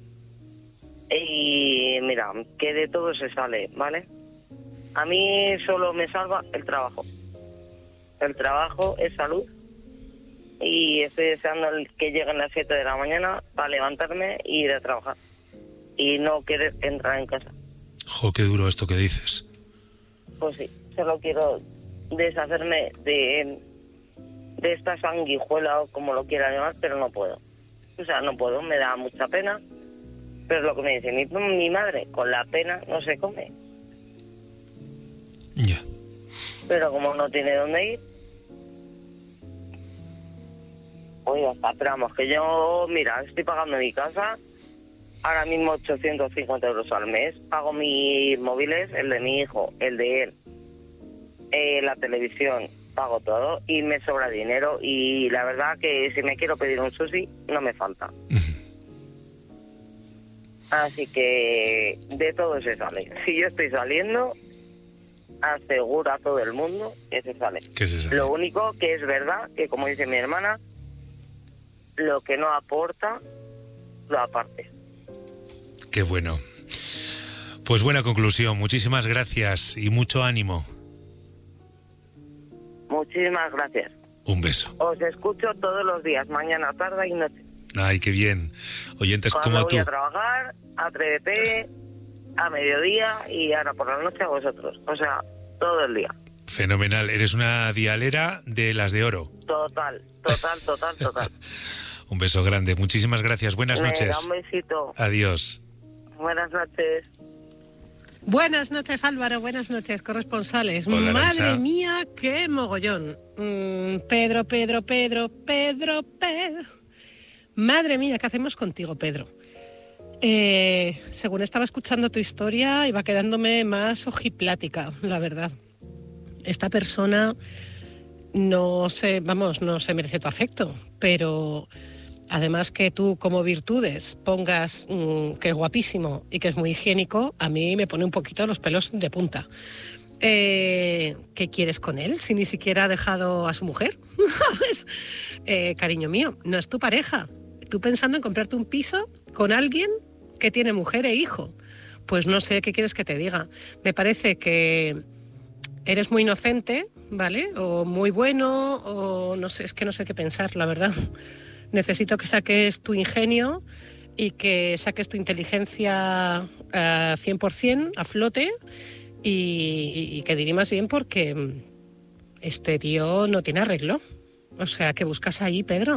Y mira, que de todo se sale, ¿vale? A mí solo me salva el trabajo. El trabajo es salud. Y estoy deseando que lleguen las 7 de la mañana para levantarme e ir a trabajar. Y no querer entrar en casa. Jo, qué duro esto que dices. Pues sí, solo quiero deshacerme de esta sanguijuela o como lo quiera llamar, pero no puedo. O sea, no puedo, me da mucha pena. Pero es lo que me dice mi madre, con la pena no se come. Ya. Pero como no tiene dónde ir, pues ya está. Pero vamos, que yo, mira, estoy pagando mi casa, ahora mismo 850 euros al mes. Pago mis móviles, el de mi hijo, el de él, la televisión, pago todo y me sobra dinero. Y la verdad que si me quiero pedir un sushi, no me falta. Así que de todo se sale. Si yo estoy saliendo, asegura a todo el mundo que se sale. Que se sale. Lo único que es verdad, que como dice mi hermana, lo que no aporta, lo aparte. Qué bueno. Pues buena conclusión. Muchísimas gracias y mucho ánimo. Muchísimas gracias. Un beso. Os escucho todos los días, mañana, tarde y noche. Ay, qué bien. Oyentes Cuando como voy tú. a trabajar, Atrévete, a mediodía y ahora por la noche a vosotros. O sea, todo el día. Fenomenal. Eres una dialera de las de oro. Total. Un beso grande. Muchísimas gracias. Buenas Venga, noches. un besito. Adiós. Buenas noches. Buenas noches, Álvaro. Buenas noches, corresponsales. Hola, Madre Arancha. mía, qué mogollón. Pedro. Madre mía, ¿qué hacemos contigo, Pedro? Según estaba escuchando tu historia, iba quedándome más ojiplática, la verdad. Esta persona no se merece tu afecto, pero además que tú como virtudes pongas que es guapísimo y que es muy higiénico, a mí me pone un poquito los pelos de punta. ¿Qué quieres con él si ni siquiera ha dejado a su mujer? ¿Sabes? Cariño mío, no es tu pareja. Tú pensando en comprarte un piso con alguien que tiene mujer e hijo. Pues no sé qué quieres que te diga. Me parece que eres muy inocente, ¿vale? O muy bueno, o no sé, es que no sé qué pensar, la verdad. Necesito que saques tu ingenio y que saques tu inteligencia 100% a flote y que dirimas bien, porque este tío no tiene arreglo. O sea, ¿qué buscas ahí, Pedro?